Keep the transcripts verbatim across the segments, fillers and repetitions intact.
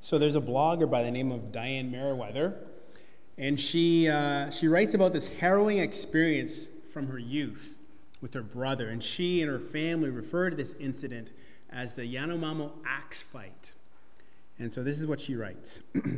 So there's a blogger by the name of Diane Meriwether, and she uh, she writes about this harrowing experience from her youth with her brother, and she and her family refer to this incident as the Yanomamo axe fight. And so this is what she writes.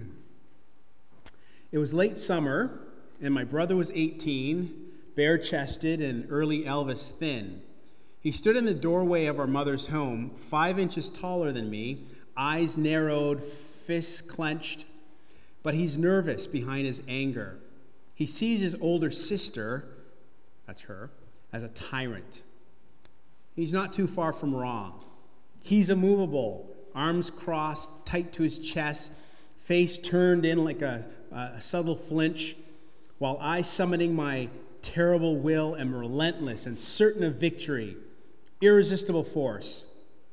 It was late summer, and my brother was eighteen, bare-chested and early Elvis thin. He stood in the doorway of our mother's home, five inches taller than me, eyes narrowed, fists clenched, but he's nervous behind his anger. He sees his older sister, that's her, as a tyrant. He's not too far from wrong. He's immovable, arms crossed tight to his chest, face turned in like a, a subtle flinch, while I, summoning my terrible will, am relentless and certain of victory, irresistible force.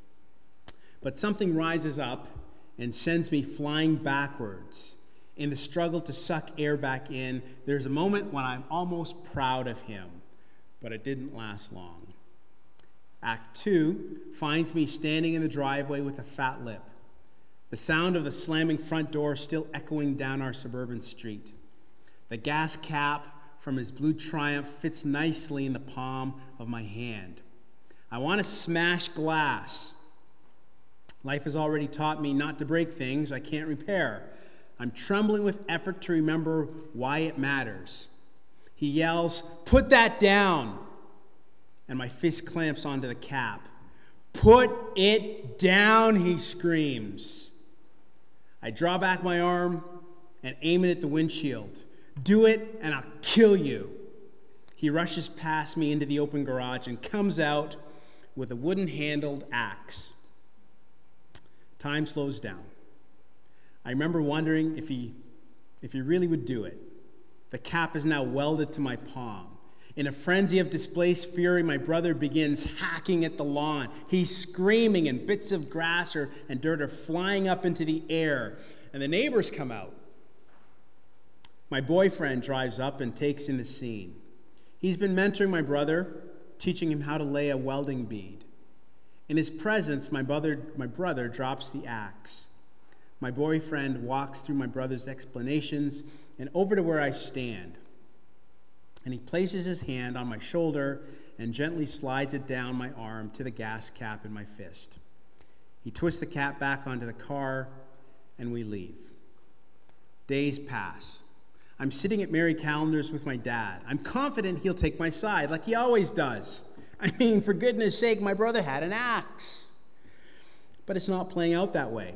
But something rises up and sends me flying backwards. In the struggle to suck air back in, there's a moment when I'm almost proud of him, but it didn't last long. Act two finds me standing in the driveway with a fat lip, the sound of the slamming front door still echoing down our suburban street. The gas cap from his blue Triumph fits nicely in the palm of my hand. I want to smash glass. Life has already taught me not to break things I can't repair. I'm trembling with effort to remember why it matters. He yells, "Put that down!" And my fist clamps onto the cap. "Put it down," he screams. I draw back my arm and aim it at the windshield. "Do it and I'll kill you." He rushes past me into the open garage and comes out with a wooden-handled axe. Time slows down. I remember wondering if he, if he really would do it. The cap is now welded to my palm. In a frenzy of displaced fury, my brother begins hacking at the lawn. He's screaming, and bits of grass or, and dirt are flying up into the air, and the neighbors come out. My boyfriend drives up and takes in the scene. He's been mentoring my brother, teaching him how to lay a welding bead. In his presence, my brother, my brother drops the axe. My boyfriend walks through my brother's explanations and over to where I stand. And he places his hand on my shoulder and gently slides it down my arm to the gas cap in my fist. He twists the cap back onto the car, and we leave. Days pass. I'm sitting at Mary Callender's with my dad. I'm confident he'll take my side, like he always does. I mean, for goodness sake, my brother had an axe. But it's not playing out that way.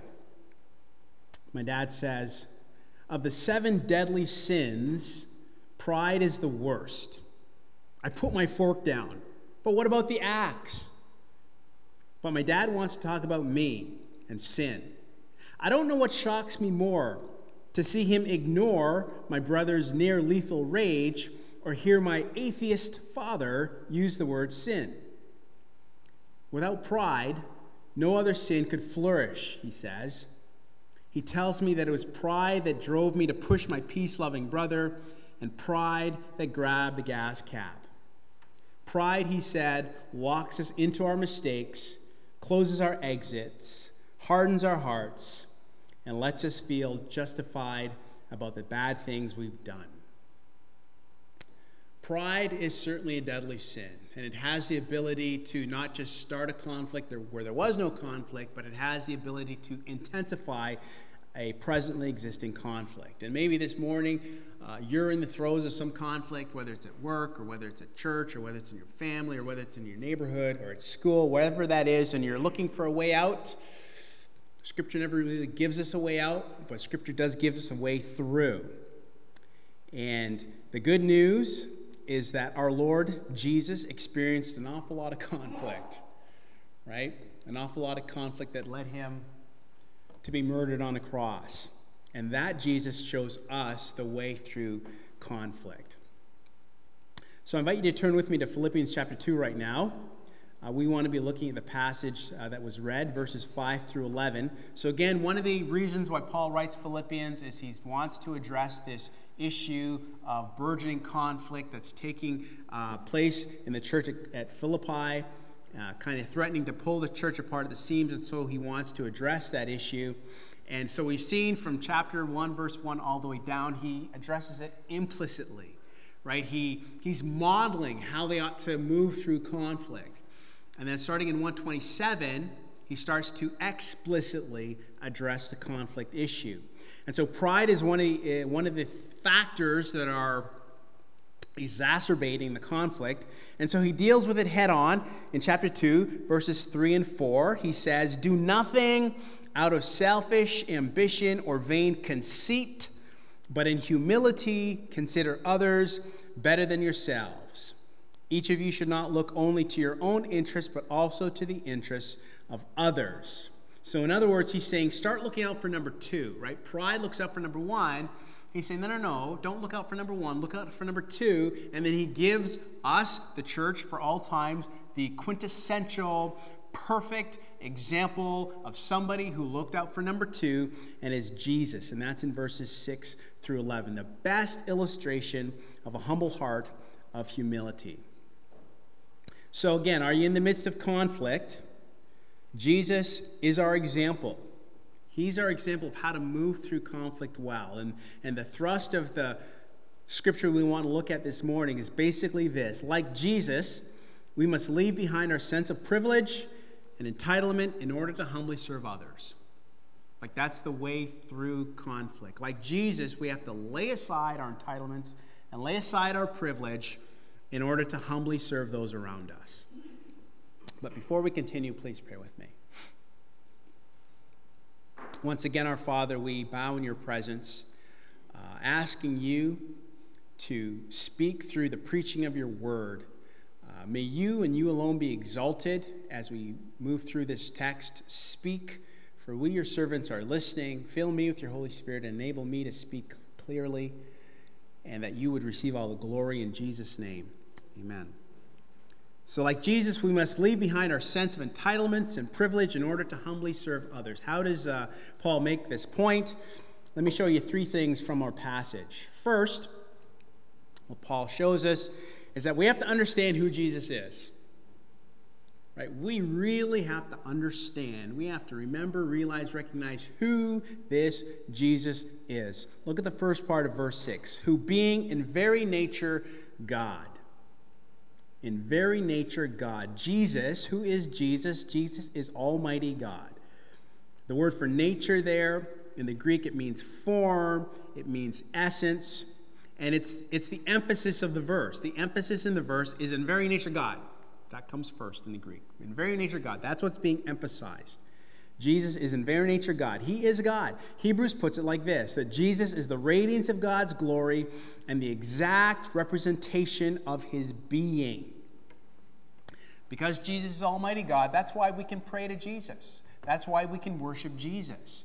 My dad says, of the seven deadly sins, pride is the worst. I put my fork down. But what about the axe? But my dad wants to talk about me and sin. I don't know what shocks me more, to see him ignore my brother's near-lethal rage or hear my atheist father use the word sin. Without pride, no other sin could flourish, he says. He tells me that it was pride that drove me to push my peace-loving brother, and pride that grabbed the gas cap. Pride, he said, locks us into our mistakes, closes our exits, hardens our hearts, and lets us feel justified about the bad things we've done. Pride is certainly a deadly sin, and it has the ability to not just start a conflict where there was no conflict, but it has the ability to intensify a presently existing conflict. And maybe this morning, uh, you're in the throes of some conflict, whether it's at work, or whether it's at church, or whether it's in your family, or whether it's in your neighborhood, or at school, wherever that is, and you're looking for a way out. Scripture never really gives us a way out, but Scripture does give us a way through. And the good news is that our Lord Jesus experienced an awful lot of conflict, right? An awful lot of conflict that led him to be murdered on a cross. And that Jesus shows us the way through conflict. So I invite you to turn with me to Philippians chapter two right now. Uh, we want to be looking at the passage uh, that was read, verses five through eleven. So again, one of the reasons why Paul writes Philippians is he wants to address this issue of burgeoning conflict that's taking uh, place in the church at, at Philippi, uh, kind of threatening to pull the church apart at the seams, and so he wants to address that issue. And so we've seen from chapter one, verse one, all the way down, he addresses it implicitly, right? He, he's modeling how they ought to move through conflict. And then starting in one twenty-seven, he starts to explicitly address the conflict issue. And so pride is one of the, uh, one of the factors that are exacerbating the conflict. And so he deals with it head on in chapter two, verses three and four. He says, "Do nothing out of selfish ambition or vain conceit, but in humility consider others better than yourselves. Each of you should not look only to your own interests, but also to the interests of others." So in other words, he's saying, start looking out for number two, right? Pride looks out for number one. He's saying, no, no, no, don't look out for number one, look out for number two. And then he gives us, the church, for all times, the quintessential, perfect example of somebody who looked out for number two, and is Jesus. And that's in verses six through eleven, the best illustration of a humble heart of humility. So again, are you in the midst of conflict? Jesus is our example. He's our example of how to move through conflict well. And, and the thrust of the scripture we want to look at this morning is basically this. Like Jesus, we must leave behind our sense of privilege and entitlement in order to humbly serve others. Like that's the way through conflict. Like Jesus, we have to lay aside our entitlements and lay aside our privilege in order to humbly serve those around us. But before we continue, please pray with me. Once again, our Father, we bow in your presence, uh, asking you to speak through the preaching of your word. Uh, may you and you alone be exalted as we move through this text. Speak, for we, your servants, are listening. Fill me with your Holy Spirit and enable me to speak clearly, and that you would receive all the glory in Jesus' name. Amen. So like Jesus, we must leave behind our sense of entitlements and privilege in order to humbly serve others. How does uh, Paul make this point? Let me show you three things from our passage. First, what Paul shows us is that we have to understand who Jesus is. Right? We really have to understand. We have to remember, realize, recognize who this Jesus is. Look at the first part of verse six. Who being in very nature God. In very nature God. Jesus, who is Jesus? Jesus is Almighty God. The word for nature there, in the Greek, it means form, it means essence, and it's, it's the emphasis of the verse. The emphasis in the verse is in very nature God. That comes first in the Greek. In very nature God. That's what's being emphasized. Jesus is in very nature God. He is God. Hebrews puts it like this, that Jesus is the radiance of God's glory and the exact representation of his being. Because Jesus is Almighty God, that's why we can pray to Jesus. That's why we can worship Jesus.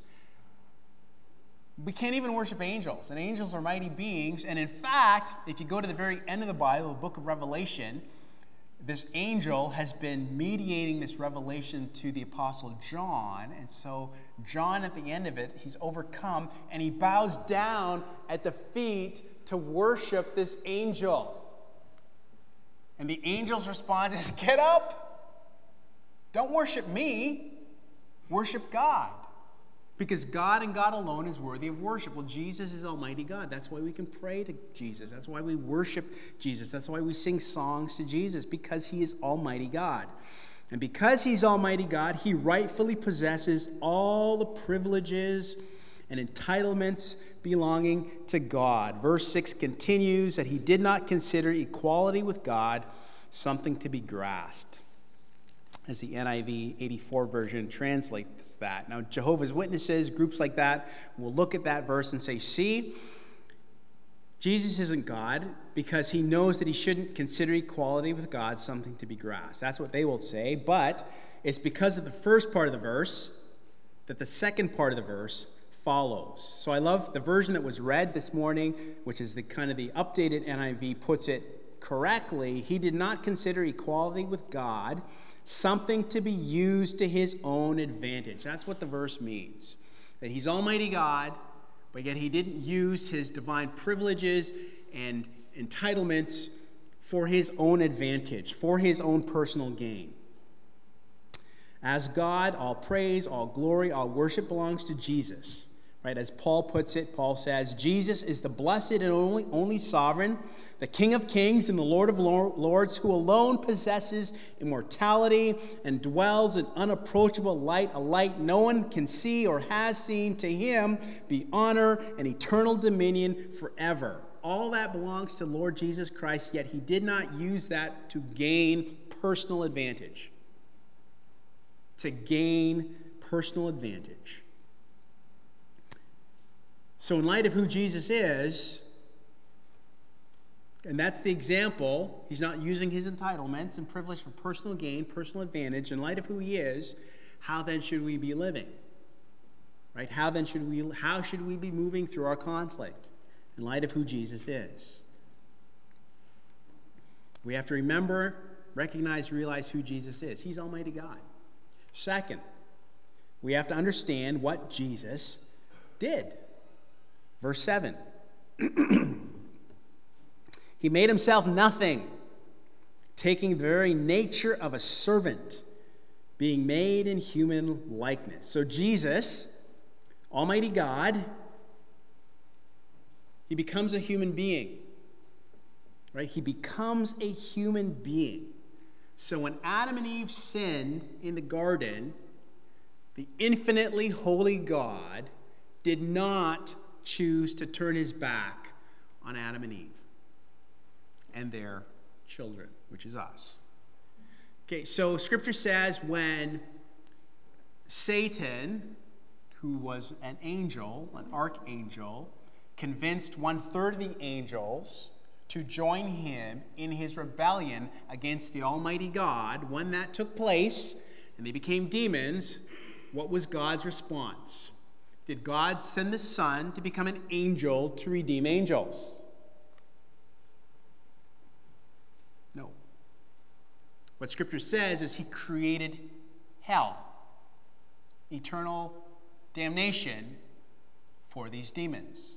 We can't even worship angels, and angels are mighty beings. And in fact, if you go to the very end of the Bible, the book of Revelation, this angel has been mediating this revelation to the Apostle John. And so John, at the end of it, he's overcome, and he bows down at the feet to worship this angel. And the angel's response is, get up. Don't worship me. Worship God. Because God and God alone is worthy of worship. Well, Jesus is Almighty God. That's why we can pray to Jesus. That's why we worship Jesus. That's why we sing songs to Jesus, because he is Almighty God. And because he's Almighty God, he rightfully possesses all the privileges and entitlements belonging to God. Verse six continues that he did not consider equality with God something to be grasped, as the N I V eighty-four version translates that. Now, Jehovah's Witnesses, groups like that, will look at that verse and say, see, Jesus isn't God because he knows that he shouldn't consider equality with God something to be grasped. That's what they will say, but it's because of the first part of the verse that the second part of the verse follows. So I love the version that was read this morning, which is the kind of the updated N I V, puts it correctly. He did not consider equality with God something to be used to his own advantage. That's what the verse means. That he's Almighty God, but yet he didn't use his divine privileges and entitlements for his own advantage, for his own personal gain. As God, all praise, all glory, all worship belongs to Jesus. Right? As Paul puts it, Paul says, Jesus is the blessed and only, only sovereign, the King of kings and the Lord of lords, who alone possesses immortality and dwells in unapproachable light, a light no one can see or has seen. To him be honor and eternal dominion forever. All that belongs to Lord Jesus Christ, yet he did not use that to gain personal advantage. To gain personal advantage. So in light of who Jesus is, and that's the example, he's not using his entitlements and privilege for personal gain, personal advantage. In light of who he is, how then should we be living? Right? How then should we, how should we be moving through our conflict in light of who Jesus is? We have to remember, recognize, realize who Jesus is. He's Almighty God. Second, we have to understand what Jesus did. Verse seven. He made himself nothing, taking the very nature of a servant, being made in human likeness. So Jesus, Almighty God, he becomes a human being. Right? He becomes a human being. So when Adam and Eve sinned in the garden, the infinitely holy God did not choose to turn his back on Adam and Eve and their children, which is us. Okay, so Scripture says when Satan, who was an angel, an archangel, convinced one-third of the angels to join him in his rebellion against the Almighty God, when that took place and they became demons, what was God's response? Did God send the Son to become an angel to redeem angels? No. What Scripture says is he created hell, eternal damnation for these demons.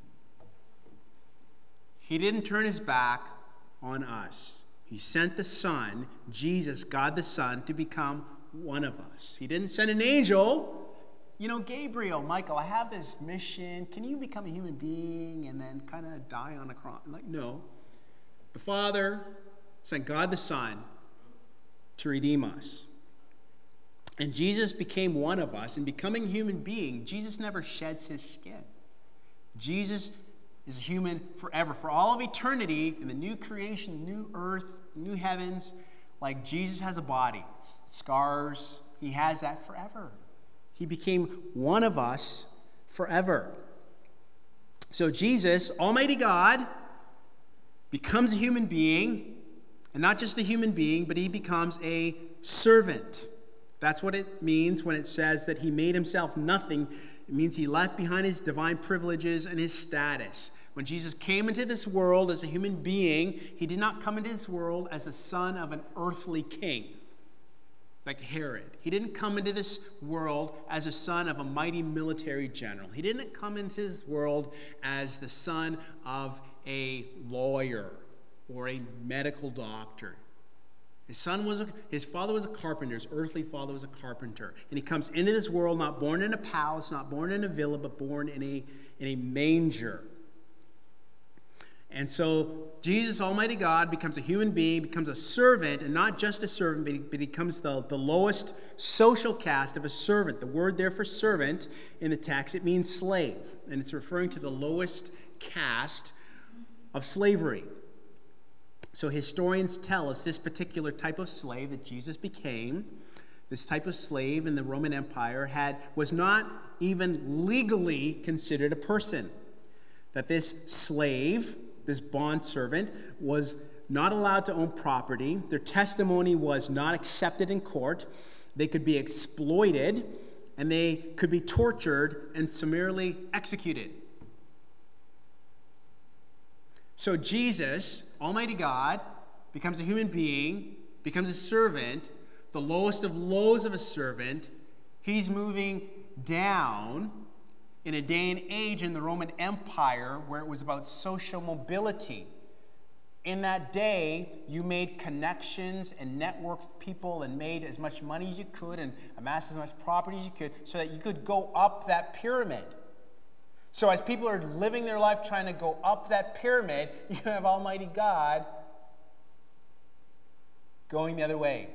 He didn't turn his back on us. He sent the Son, Jesus, God the Son, to become one of us. He didn't send an angel. You know, Gabriel, Michael, I have this mission. Can you become a human being and then kind of die on a cross? Like, no. The Father sent God the Son to redeem us. And Jesus became one of us. And becoming a human being, Jesus never sheds his skin. Jesus is a human forever. For all of eternity, in the new creation, new earth, new heavens, like Jesus has a body, scars, he has that forever. He became one of us forever. So Jesus, Almighty God, becomes a human being, and not just a human being, but he becomes a servant. That's what it means when it says that he made himself nothing. It means he left behind his divine privileges and his status. When Jesus came into this world as a human being, he did not come into this world as the son of an earthly king, like Herod. He didn't come into this world as a son of a mighty military general. He didn't come into this world as the son of a lawyer or a medical doctor. His son was a, his father was a carpenter. His earthly father was a carpenter. And he comes into this world not born in a palace, not born in a villa, but born in a, in a manger. And so Jesus, Almighty God, becomes a human being, becomes a servant, and not just a servant, but he, but he becomes the, the lowest social caste of a servant. The word there for servant in the text, it means slave. And it's referring to the lowest caste of slavery. So historians tell us this particular type of slave that Jesus became, this type of slave in the Roman Empire, had was not even legally considered a person. That this slave, this bondservant, was not allowed to own property. Their testimony was not accepted in court. They could be exploited, and they could be tortured and summarily executed. So Jesus, Almighty God, becomes a human being, becomes a servant, the lowest of lows of a servant. He's moving down in a day and age in the Roman Empire where it was about social mobility. In that day, you made connections and networked people and made as much money as you could and amassed as much property as you could so that you could go up that pyramid. So as people are living their life trying to go up that pyramid, you have Almighty God going the other way.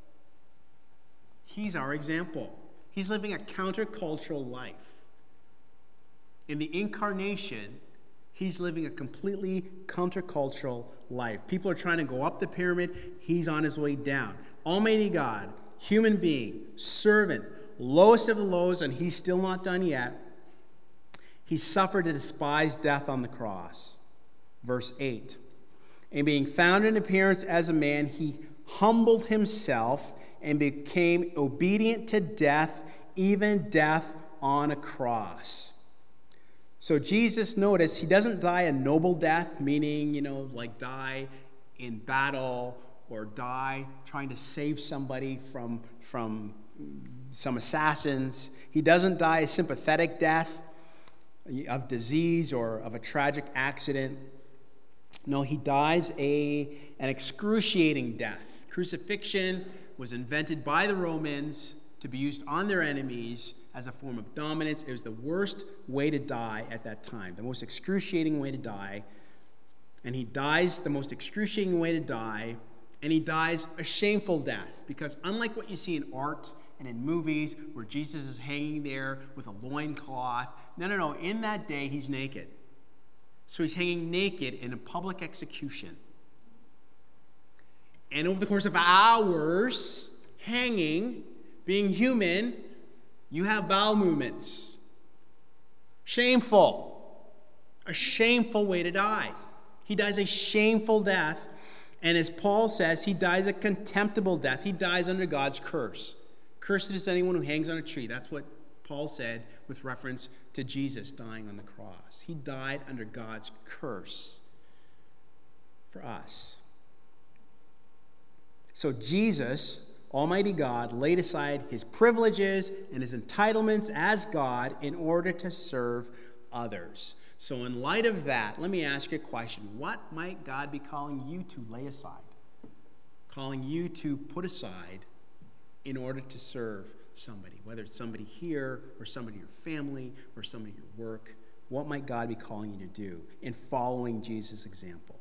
He's our example. He's living a countercultural life. In the incarnation, he's living a completely countercultural life. People are trying to go up the pyramid. He's on his way down. Almighty God, human being, servant, lowest of the lows, and he's still not done yet. He suffered a despised death on the cross. Verse eight. And being found in appearance as a man, he humbled himself and became obedient to death, even death on a cross. So Jesus, notice, he doesn't die a noble death, meaning, you know, like die in battle or die trying to save somebody from, from some assassins. He doesn't die a sympathetic death of disease or of a tragic accident. No, he dies a, an excruciating death. Crucifixion was invented by the Romans to be used on their enemies as a form of dominance. It was the worst way to die at that time, the most excruciating way to die. And he dies the most excruciating way to die, and he dies a shameful death, because unlike what you see in art and in movies where Jesus is hanging there with a loincloth, no, no, no, in that day he's naked. So he's hanging naked in a public execution. And over the course of hours, hanging, being human, you have bowel movements. Shameful. A shameful way to die. He dies a shameful death. And as Paul says, he dies a contemptible death. He dies under God's curse. Cursed is anyone who hangs on a tree. That's what Paul said with reference to Jesus dying on the cross. He died under God's curse for us. So Jesus, Almighty God, laid aside his privileges and his entitlements as God in order to serve others. So in light of that, let me ask you a question. What might God be calling you to lay aside? Calling you to put aside in order to serve somebody, whether it's somebody here or somebody in your family or somebody at your work. What might God be calling you to do in following Jesus' example?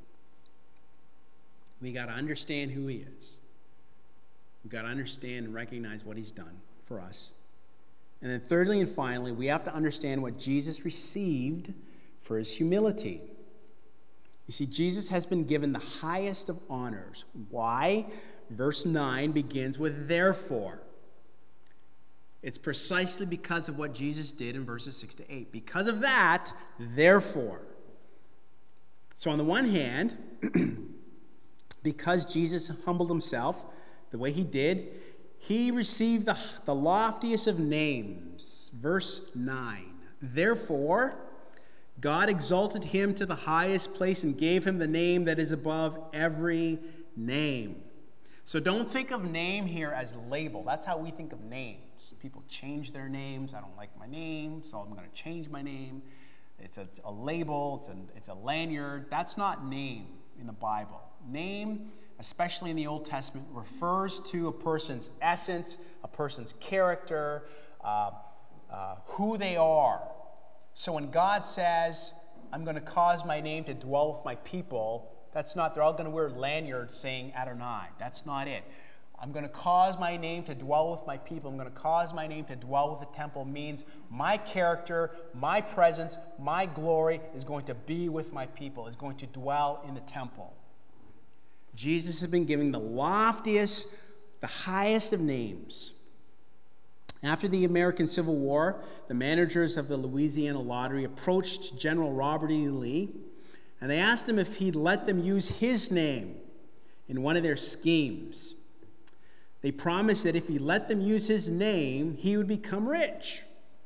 We got to understand who he is. We've got to understand and recognize what he's done for us. And then thirdly and finally, we have to understand what Jesus received for his humility. You see, Jesus has been given the highest of honors. Why? Verse nine begins with therefore. It's precisely because of what Jesus did in verses six to eight. Because of that, therefore. So on the one hand, because Jesus humbled himself the way he did, he received the, the loftiest of names. Verse nine. Therefore, God exalted him to the highest place and gave him the name that is above every name. So don't think of name here as label. That's how we think of names. People change their names. I don't like my name, so I'm going to change my name. It's a, a label. It's a, it's a lanyard. That's not name in the Bible. Name, especially in the Old Testament, refers to a person's essence, a person's character, uh, uh, who they are. So when God says, I'm going to cause my name to dwell with my people, that's not, they're all going to wear lanyards saying Adonai. That's not it. I'm going to cause my name to dwell with my people. I'm going to cause my name to dwell with the temple means my character, my presence, my glory is going to be with my people, is going to dwell in the temple. Jesus has been given the loftiest, the highest of names. After the American Civil War, the managers of the Louisiana Lottery approached General Robert E. Lee, and they asked him if he'd let them use his name in one of their schemes. They promised that if he let them use his name, he would become rich.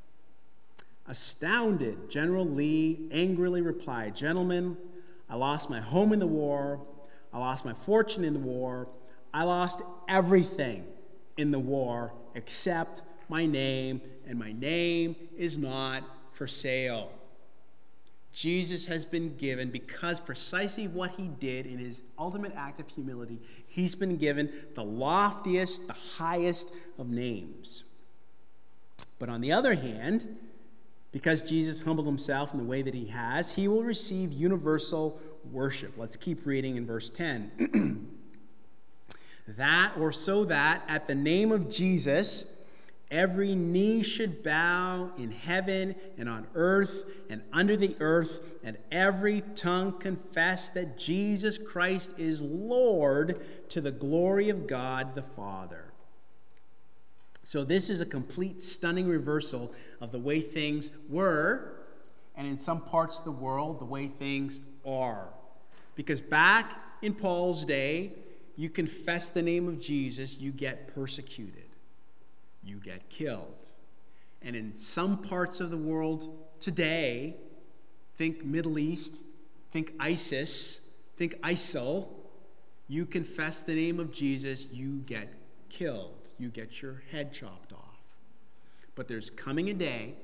Astounded, General Lee angrily replied, "Gentlemen, I lost my home in the war. I lost my fortune in the war. I lost everything in the war except my name, and my name is not for sale." Jesus has been given, because precisely what he did in his ultimate act of humility, he's been given the loftiest, the highest of names. But on the other hand, because Jesus humbled himself in the way that he has, he will receive universal worship. Let's keep reading in verse ten. That, or so that, at the name of Jesus, every knee should bow in heaven and on earth and under the earth, and every tongue confess that Jesus Christ is Lord, to the glory of God the Father. So this is a complete, stunning reversal of the way things were, and in some parts of the world, the way things are. Because back in Paul's day, you confess the name of Jesus, you get persecuted. You get killed. And in some parts of the world today, think Middle East, think ISIS, think ISIL, you confess the name of Jesus, you get killed. You get your head chopped off. But there's coming a day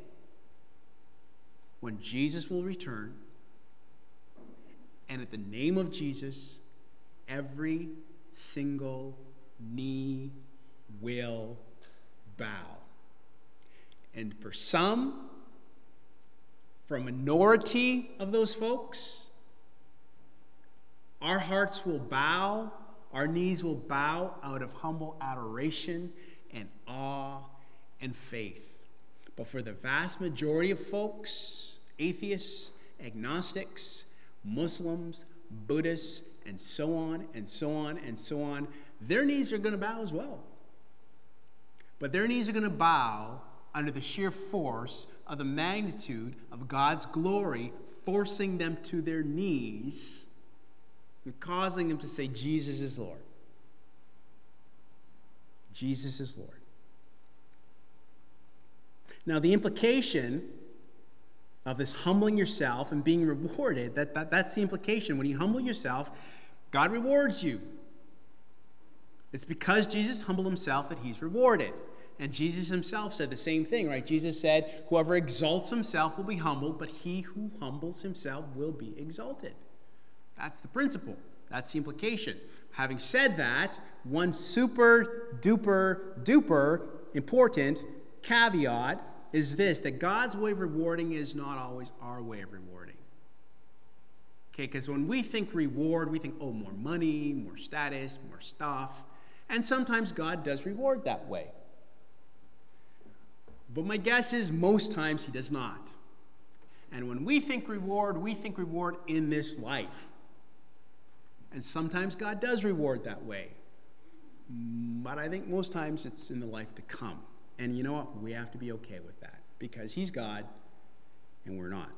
when Jesus will return, and at the name of Jesus, every single knee will bow. And for some, for a minority of those folks, our hearts will bow, our knees will bow out of humble adoration and awe and faith. But for the vast majority of folks, atheists, agnostics, Muslims, Buddhists, and so on and so on and so on, their knees are going to bow as well. But their knees are going to bow under the sheer force of the magnitude of God's glory, forcing them to their knees and causing them to say, Jesus is Lord. Jesus is Lord. Now, the implication of this humbling yourself and being rewarded, that, that, that's the implication. When you humble yourself, God rewards you. It's because Jesus humbled himself that he's rewarded. And Jesus himself said the same thing, right? Jesus said, whoever exalts himself will be humbled, but he who humbles himself will be exalted. That's the principle. That's the implication. Having said that, one super duper duper important caveat is this, that God's way of rewarding is not always our way of rewarding. Okay, because when we think reward, we think, oh, more money, more status, more stuff. And sometimes God does reward that way. But my guess is most times he does not. And when we think reward, we think reward in this life. And sometimes God does reward that way. But I think most times it's in the life to come. And you know what? We have to be okay with that. Because he's God and we're not.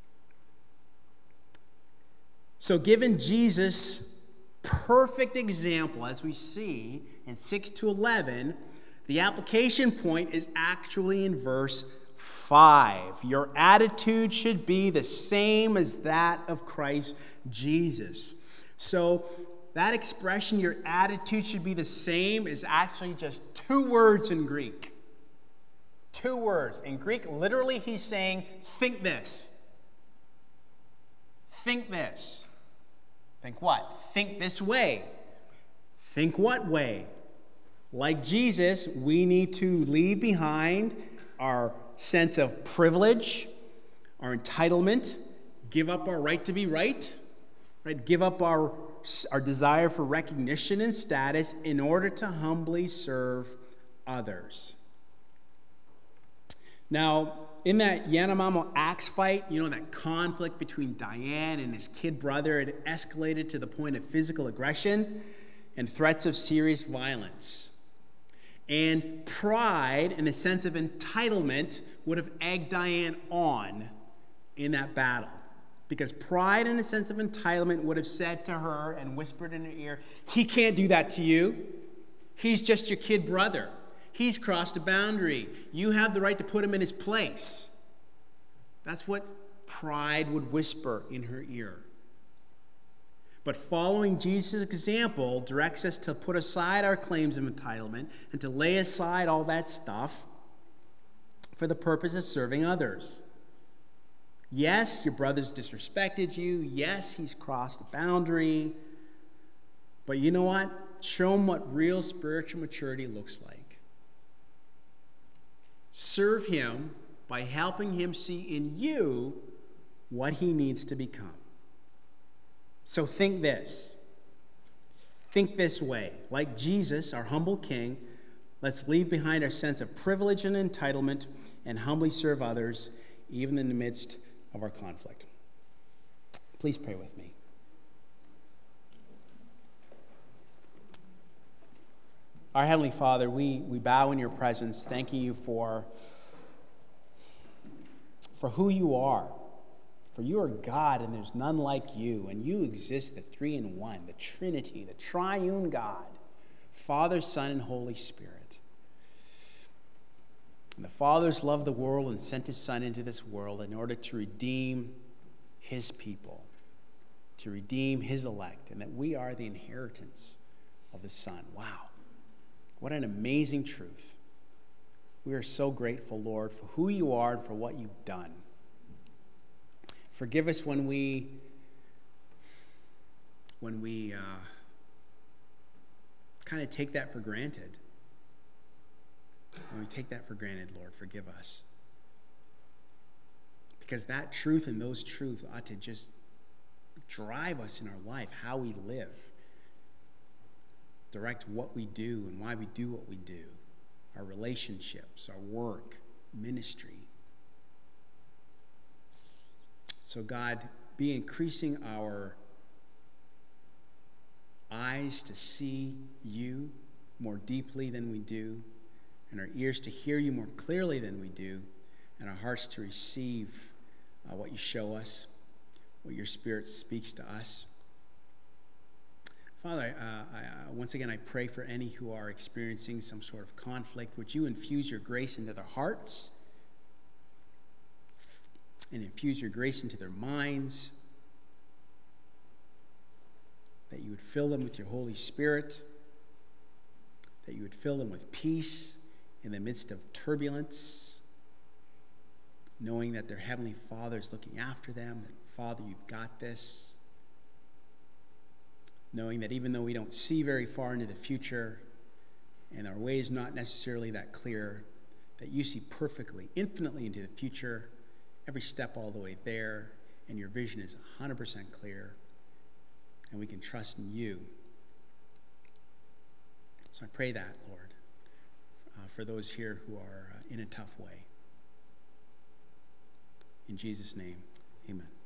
So given Jesus' perfect example, as we see in six to eleven, the application point is actually in verse five. Your attitude should be the same as that of Christ Jesus. So that expression, your attitude should be the same, is actually just two words in Greek. Two words. In Greek, literally he's saying, think this. Think this. Think what? Think this way. Think what way? Like Jesus, we need to leave behind our sense of privilege, our entitlement, give up our right to be right, right? Give up our, our desire for recognition and status in order to humbly serve others. Now, in that Yanomamo axe fight, you know, that conflict between Diane and his kid brother had escalated to the point of physical aggression and threats of serious violence. And pride and a sense of entitlement would have egged Diane on in that battle. Because pride and a sense of entitlement would have said to her and whispered in her ear, he can't do that to you. He's just your kid brother. He's crossed a boundary. You have the right to put him in his place. That's what pride would whisper in her ear. But following Jesus' example directs us to put aside our claims of entitlement and to lay aside all that stuff for the purpose of serving others. Yes, your brother's disrespected you. Yes, he's crossed a boundary. But you know what? Show him what real spiritual maturity looks like. Serve him by helping him see in you what he needs to become. So think this. Think this way. Like Jesus, our humble King, let's leave behind our sense of privilege and entitlement and humbly serve others, even in the midst of our conflict. Please pray with me. Our Heavenly Father, we, we bow in your presence, thanking you for, for who you are. For you are God, and there's none like you, and you exist, the three in one, the Trinity, the triune God, Father, Son, and Holy Spirit. And the Father's loved the world and sent his Son into this world in order to redeem his people, to redeem his elect, and that we are the inheritance of the Son. Wow. What an amazing truth. We are so grateful, Lord, for who you are and for what you've done. Forgive us when we, when we uh, kind of take that for granted. When we take that for granted, Lord, forgive us. Because that truth and those truths ought to just drive us in our life, how we live. Direct what we do and why we do what we do. Our relationships, our work, ministry. So God, be increasing our eyes to see you more deeply than we do, and our ears to hear you more clearly than we do, and our hearts to receive uh, what you show us, what your Spirit speaks to us. Father, uh, I, uh, once again, I pray for any who are experiencing some sort of conflict. Would you infuse your grace into their hearts and infuse your grace into their minds, that you would fill them with your Holy Spirit, that you would fill them with peace in the midst of turbulence, knowing that their Heavenly Father is looking after them, that, Father, you've got this. Knowing that even though we don't see very far into the future and our way is not necessarily that clear, that you see perfectly, infinitely into the future, every step all the way there, and your vision is one hundred percent clear, and we can trust in you. So I pray that, Lord, uh, for those here who are uh, in a tough way. In Jesus' name, amen.